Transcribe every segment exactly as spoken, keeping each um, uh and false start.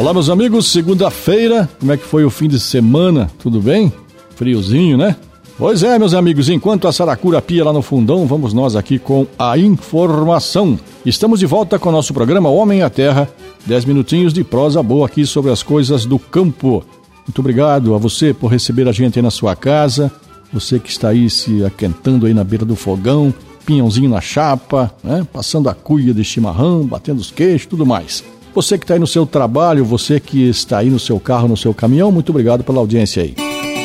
Olá, meus amigos, segunda-feira, como é que foi o fim de semana? Tudo bem? Friozinho, né? Pois é, meus amigos, enquanto a saracura pia lá no fundão, vamos nós aqui com a informação. Estamos de volta com o nosso programa Homem à Terra, dez minutinhos de prosa boa aqui sobre as coisas do campo. Muito obrigado a você por receber a gente aí na sua casa, você que está aí se aquentando aí na beira do fogão, pinhãozinho na chapa, né? Passando a cuia de chimarrão, batendo os queixos, tudo mais. Você que está aí no seu trabalho, você que está aí no seu carro, no seu caminhão, muito obrigado pela audiência aí.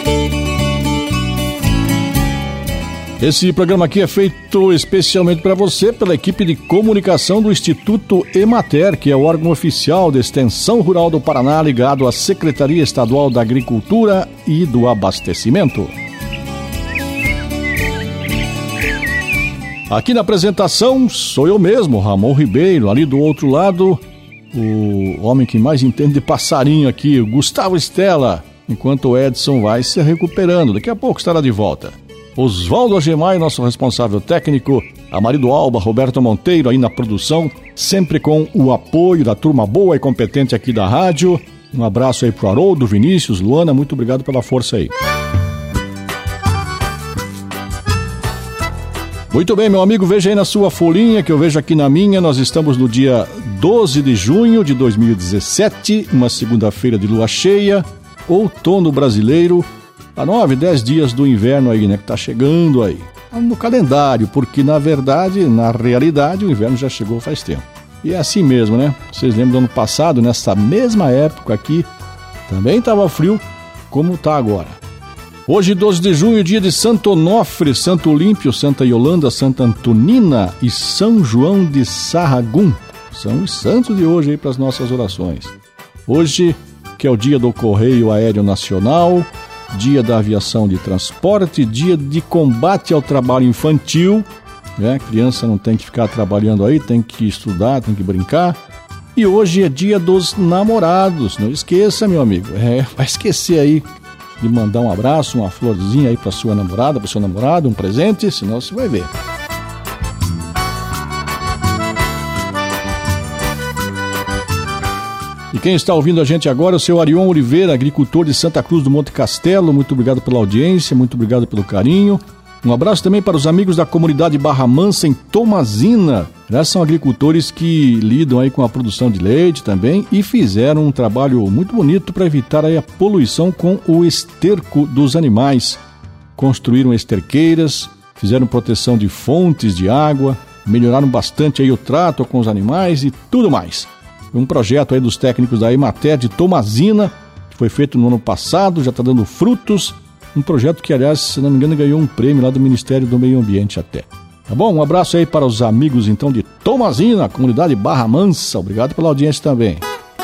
Esse programa aqui é feito especialmente para você pela equipe de comunicação do Instituto Emater, que é o órgão oficial da Extensão Rural do Paraná ligado à Secretaria Estadual da Agricultura e do Abastecimento. Aqui na apresentação sou eu mesmo, Ramon Ribeiro, ali do outro lado, o homem que mais entende de passarinho aqui, o Gustavo Estela, enquanto o Edson vai se recuperando, daqui a pouco estará de volta. Oswaldo Agemai, nosso responsável técnico, Amarido Alba, Roberto Monteiro aí na produção, sempre com o apoio da turma boa e competente aqui da rádio. Um abraço aí pro Haroldo, Vinícius, Luana, muito obrigado pela força aí. Muito bem, meu amigo, veja aí na sua folhinha, que eu vejo aqui na minha, nós estamos no dia doze de junho de dois mil e dezessete, uma segunda-feira de lua cheia, outono brasileiro, há nove, dez dias do inverno aí, né, que tá chegando aí, no calendário, porque na verdade, na realidade, o inverno já chegou faz tempo. E é assim mesmo, né? Vocês lembram do ano passado, nessa mesma época aqui, também tava frio, como tá agora. Hoje, doze de junho, dia de Santo Onofre, Santo Olímpio, Santa Yolanda, Santa Antonina e São João de Sarragum. São os santos de hoje aí para as nossas orações. Hoje, que é o dia do Correio Aéreo Nacional, dia da aviação de transporte, dia de combate ao trabalho infantil, né? Criança não tem que ficar trabalhando aí, tem que estudar, tem que brincar. E hoje é dia dos namorados, não esqueça, meu amigo, é, vai esquecer aí de mandar um abraço, uma florzinha aí para sua namorada, para seu namorado, um presente, senão você vai ver. E quem está ouvindo a gente agora é o seu Arion Oliveira, agricultor de Santa Cruz do Monte Castelo. Muito obrigado pela audiência, muito obrigado pelo carinho. Um abraço também para os amigos da comunidade Barra Mansa em Tomazina. Já são agricultores que lidam aí com a produção de leite também e fizeram um trabalho muito bonito para evitar aí a poluição com o esterco dos animais. Construíram esterqueiras, fizeram proteção de fontes de água, melhoraram bastante aí o trato com os animais e tudo mais. Um projeto aí dos técnicos da Emater de Tomazina, que foi feito no ano passado, já está dando frutos. Um projeto que, aliás, se não me engano, ganhou um prêmio lá do Ministério do Meio Ambiente até. Tá bom? Um abraço aí para os amigos, então, de Tomazina, comunidade Barra Mansa. Obrigado pela audiência também.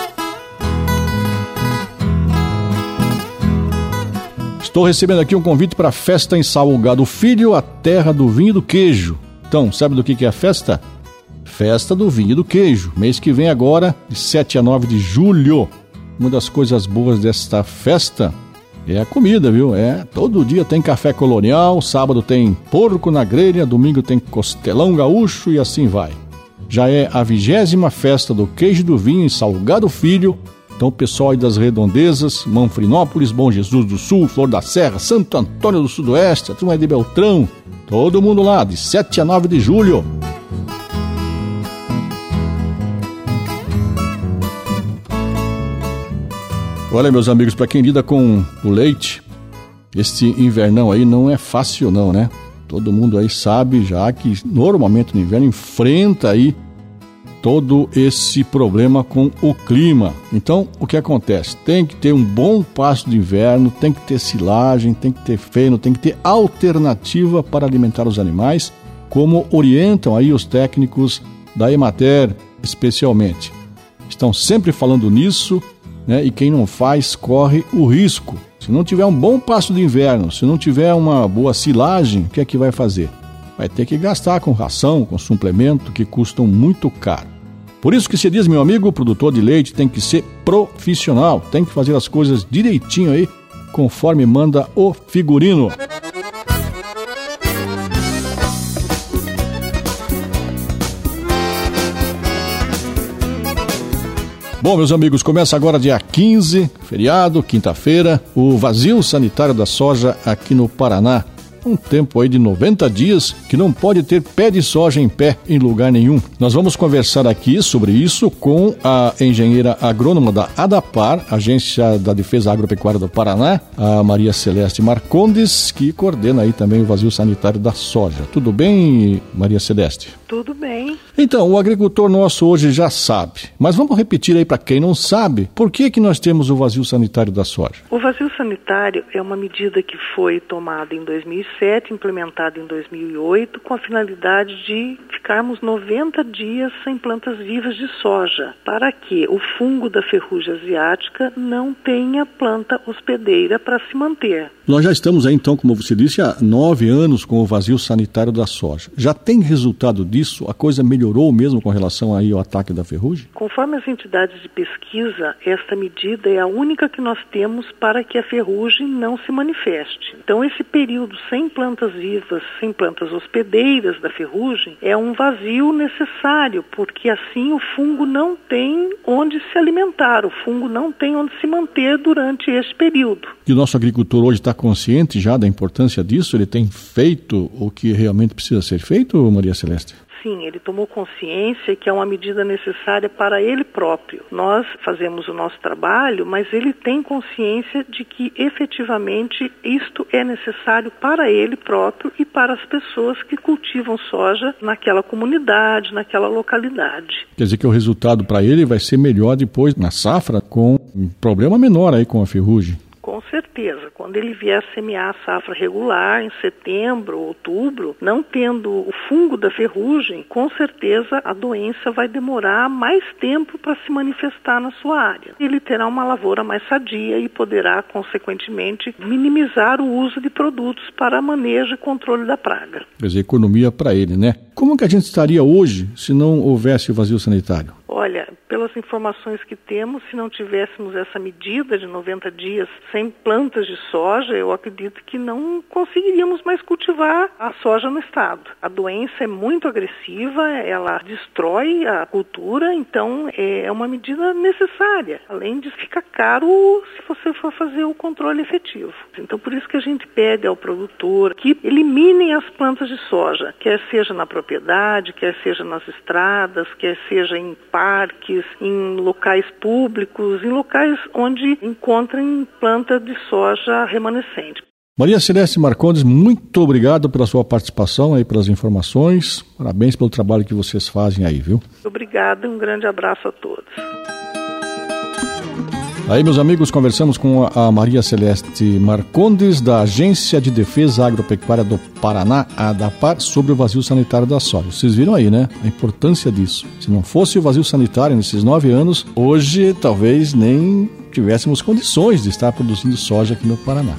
Estou recebendo aqui um convite para a festa em Salgado Filho, a terra do vinho e do queijo. Então, sabe do que que é a festa? Festa do vinho e do queijo. Mês que vem agora, de sete a nove de julho. Uma das coisas boas desta festa é a comida, viu? É, todo dia tem café colonial, sábado tem porco na grelha, domingo tem costelão gaúcho e assim vai. Já é a vigésima festa do queijo e do vinho em Salgado Filho. Então o pessoal aí das redondezas, Manfrinópolis, Bom Jesus do Sul, Flor da Serra, Santo Antônio do Sudoeste, a turma de Beltrão, todo mundo lá, de sete a nove de julho. Olha, meus amigos, para quem lida com o leite, este invernão aí não é fácil não, né? Todo mundo aí sabe já que normalmente no inverno enfrenta aí todo esse problema com o clima. Então, o que acontece? Tem que ter um bom pasto de inverno, tem que ter silagem, tem que ter feno, tem que ter alternativa para alimentar os animais, como orientam aí os técnicos da Emater, especialmente. Estão sempre falando nisso, né? E quem não faz corre o risco. Se não tiver um bom pasto de inverno, se não tiver uma boa silagem, o que é que vai fazer? Vai ter que gastar com ração, com suplemento, que custam muito caro. Por isso que se diz, meu amigo, o produtor de leite tem que ser profissional, tem que fazer as coisas direitinho aí, conforme manda o figurino. Bom, meus amigos, começa agora dia quinze, feriado, quinta-feira, o vazio sanitário da soja aqui no Paraná. Um tempo aí de noventa dias que não pode ter pé de soja em pé em lugar nenhum. Nós vamos conversar aqui sobre isso com a engenheira agrônoma da ADAPAR, Agência da Defesa Agropecuária do Paraná, a Maria Celeste Marcondes, que coordena aí também o vazio sanitário da soja. Tudo bem, Maria Celeste? Tudo bem. Então, o agricultor nosso hoje já sabe, mas vamos repetir aí para quem não sabe, por que que nós temos o vazio sanitário da soja? O vazio sanitário é uma medida que foi tomada em dois mil e sete, implementada em dois mil e oito, com a finalidade de ficarmos noventa dias sem plantas vivas de soja, para que o fungo da ferrugem asiática não tenha planta hospedeira para se manter. Nós já estamos aí, então, como você disse, há nove anos com o vazio sanitário da soja. Já tem resultado disso? A coisa melhorou mesmo com relação aí ao ataque da ferrugem? Conforme as entidades de pesquisa, esta medida é a única que nós temos para que a ferrugem não se manifeste. Então, esse período sem plantas vivas, sem plantas hospedeiras da ferrugem, é um vazio necessário, porque assim o fungo não tem onde se alimentar, o fungo não tem onde se manter durante este período. E o nosso agricultor hoje está consciente já da importância disso? Ele tem feito o que realmente precisa ser feito, Maria Celeste? Sim, ele tomou consciência que é uma medida necessária para ele próprio. Nós fazemos o nosso trabalho, mas ele tem consciência de que efetivamente isto é necessário para ele próprio e para as pessoas que cultivam soja naquela comunidade, naquela localidade. Quer dizer que o resultado para ele vai ser melhor depois na safra, com um problema menor aí com a ferrugem. Com certeza, quando ele vier semear a safra regular em setembro, outubro, não tendo o fungo da ferrugem, com certeza a doença vai demorar mais tempo para se manifestar na sua área. Ele terá uma lavoura mais sadia e poderá, consequentemente, minimizar o uso de produtos para manejo e controle da praga. Quer dizer, economia para ele, né? Como que a gente estaria hoje se não houvesse o vazio sanitário? Olha, pelas informações que temos, se não tivéssemos essa medida de noventa dias sem plantas de soja, eu acredito que não conseguiríamos mais cultivar a soja no estado. A doença é muito agressiva, ela destrói a cultura, então é uma medida necessária, além de ficar caro se você for fazer o controle efetivo. Então, por isso que a gente pede ao produtor que eliminem as plantas de soja, quer seja na propriedade, quer seja nas estradas, quer seja em parques, em locais públicos, em locais onde encontrem planta de soja remanescente. Maria Celeste Marcondes, muito obrigado pela sua participação aí, pelas informações. Parabéns pelo trabalho que vocês fazem aí, viu? Obrigada e um grande abraço a todos. Aí, meus amigos, conversamos com a Maria Celeste Marcondes, da Agência de Defesa Agropecuária do Paraná, a ADAPAR, sobre o vazio sanitário da soja. Vocês viram aí, né? A importância disso. Se não fosse o vazio sanitário nesses nove anos, hoje talvez nem tivéssemos condições de estar produzindo soja aqui no Paraná.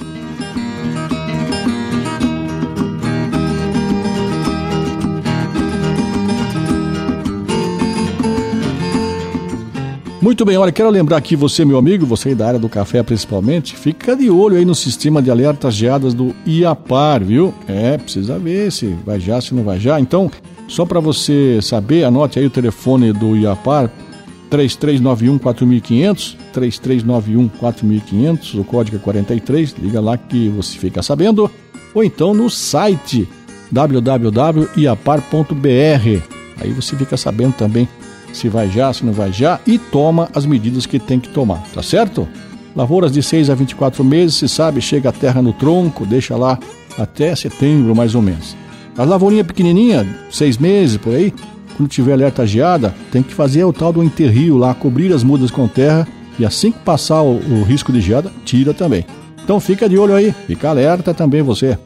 Muito bem, olha, quero lembrar aqui você, meu amigo, você aí da área do café principalmente, fica de olho aí no sistema de alertas geadas do IAPAR, viu? É, precisa ver se vai já, se não vai já. Então, só para você saber, anote aí o telefone do IAPAR, três três nove um quatro mil e quinhentos, três três nove um quatro mil e quinhentos, o código é quarenta e três, liga lá que você fica sabendo, ou então no site w w w ponto iapar ponto b r, aí você fica sabendo também se vai já, se não vai já, e toma as medidas que tem que tomar, tá certo? Lavouras de seis a vinte e quatro meses, se sabe, chega a terra no tronco, deixa lá até setembro mais ou menos. As lavourinhas pequenininhas, seis meses por aí, quando tiver alerta geada, tem que fazer o tal do enterrio lá, cobrir as mudas com terra, e assim que passar o, o risco de geada, tira também. Então fica de olho aí, fica alerta também você.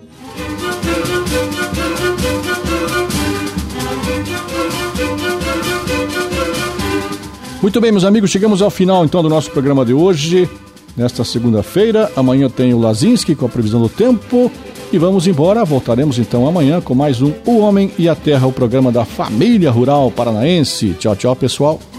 Muito bem, meus amigos, chegamos ao final então do nosso programa de hoje, nesta segunda-feira. Amanhã tem o Lazinski com a previsão do tempo e vamos embora. Voltaremos então amanhã com mais um O Homem e a Terra, o programa da família rural paranaense. Tchau, tchau, pessoal.